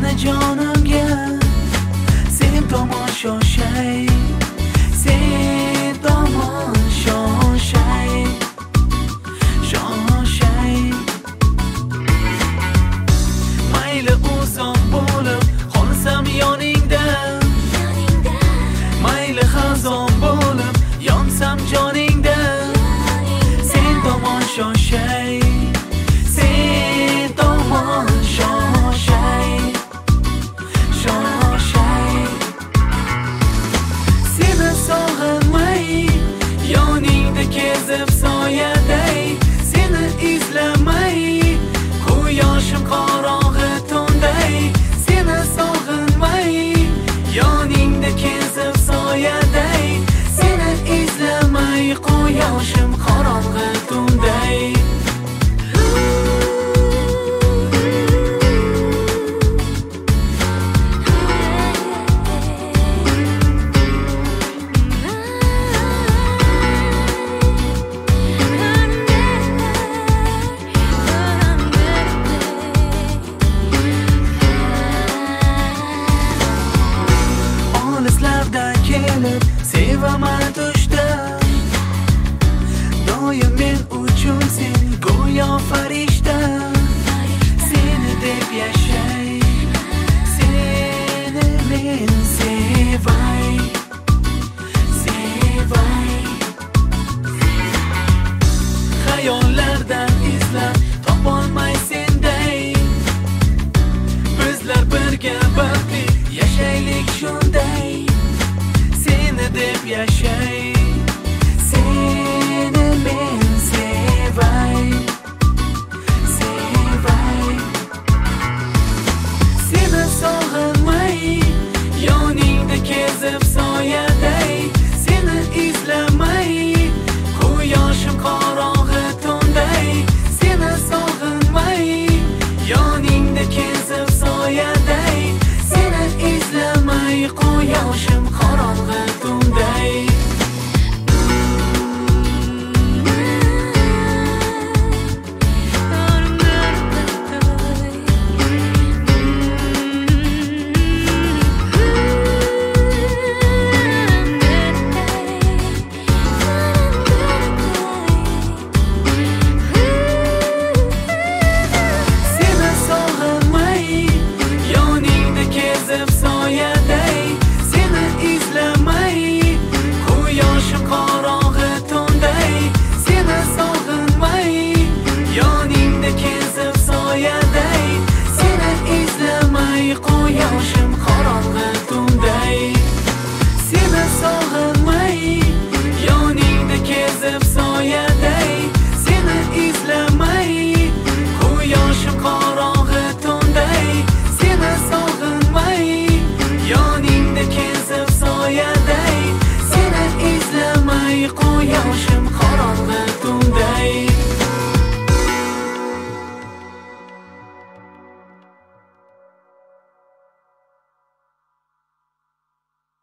seni jonimga, sen tomon shoshay, sen tomon shoshay, shoshay. Mayli uzoq bo'lib qolsam yoningda, mayli xazon bo'lib yonsam joningda, sen tomon shoshay, sen tomon shoshay, shoshay. Seni sog'inmay yoningda kezib soyaday, seni izlamay quyoshim qorong'i tunday, seni sog'inmay yoningda kezib soyaday, seni izlamay quyoshim qorong'i tunday. Olislardan kelib sevaman tushda, doim men uchun sen go'yo farishta. Seni deb yashay, seni men sevay, sevay. Xayollardan izlab topolmay senday, bizlar birga baxtli yashaylik shunday. Seni deb yashay,